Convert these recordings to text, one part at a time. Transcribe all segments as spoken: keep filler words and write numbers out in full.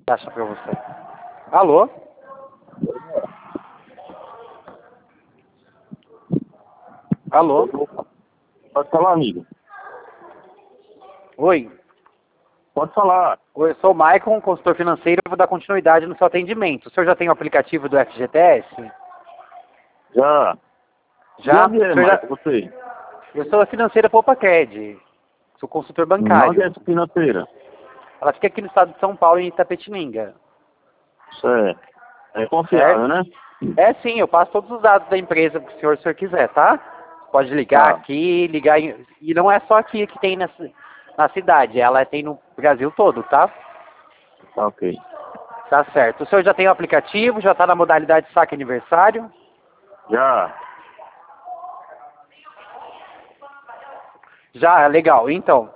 Acha pra você. Alô? Alô? Pode falar, amigo. Oi. Pode falar. Oi, eu sou o Maicon, consultor financeiro, e vou dar continuidade no seu atendimento. O senhor já tem o aplicativo do F G T S? Já. Já? De onde é, O senhor já- Maicon, você? Eu sou da financeira Popacred. Sou consultor Onde bancário. é essa financeira? Ela fica aqui no estado de São Paulo, em Itapetininga. Isso é, é confiável, né? É sim, eu passo todos os dados da empresa que o senhor, o senhor quiser, tá? Pode ligar Tá. aqui, ligar em... E não é só aqui que tem nessa, na cidade, ela tem no Brasil todo, tá? Tá ok. Tá certo. O senhor já tem o aplicativo, já tá na modalidade saque aniversário? Já. Já, legal. Então,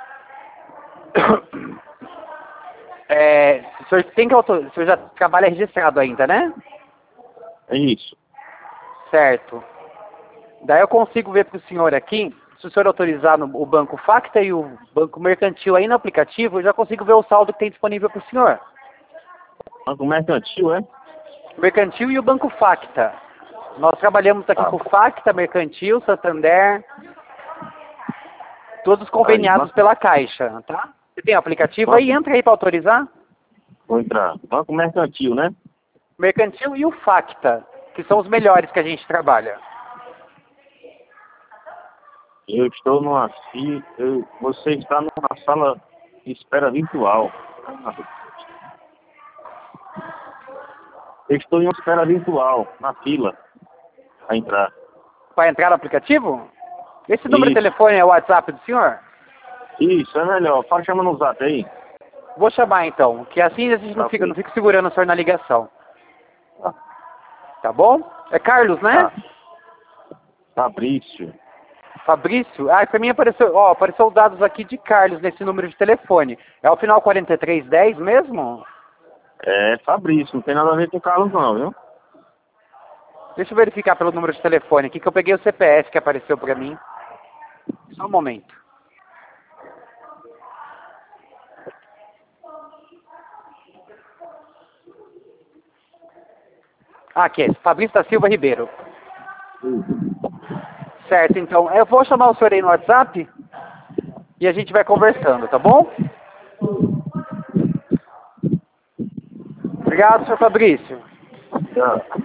é, o senhor tem que auto... o senhor já trabalha registrado ainda, né? É isso. Certo. Daí eu consigo ver para o senhor aqui, se o senhor autorizar no, o Banco Facta e o Banco Mercantil aí no aplicativo, eu já consigo ver o saldo que tem disponível para o senhor. Banco mercantil, é? O Mercantil e o Banco Facta. Nós trabalhamos aqui Tá. com o Facta, Mercantil, Santander, todos conveniados Aí, pela Caixa, tá? Você tem o aplicativo banco, aí? Entra aí para autorizar. vou entrar. Banco mercantil, né? Mercantil e o Facta, que são os melhores que a gente trabalha. Eu estou numa fi- eu, você está numa sala de espera virtual. Eu estou em uma espera virtual, na fila, para entrar. Para entrar no aplicativo? Esse número de Isso. telefone é o WhatsApp do senhor? Isso, é melhor. Fala, chama no zap aí. Vou chamar então, que assim a gente não Tá fica, ok. não fica segurando o senhor na ligação. Tá. Tá bom? É Carlos, né? Tá. Fabrício. Fabrício? Ah, pra mim apareceu, ó, apareceu os dados aqui de Carlos nesse número de telefone. É o final quarenta e três dez mesmo? É Fabrício, não tem nada a ver com o Carlos não, viu? Deixa eu verificar pelo número de telefone aqui, que eu peguei o C P F que apareceu pra mim. Só um momento. Ah, aqui é Fabrício da Silva Ribeiro. Certo, então, eu vou chamar o senhor aí no WhatsApp e a gente vai conversando, tá bom? Obrigado, senhor Fabrício. Já.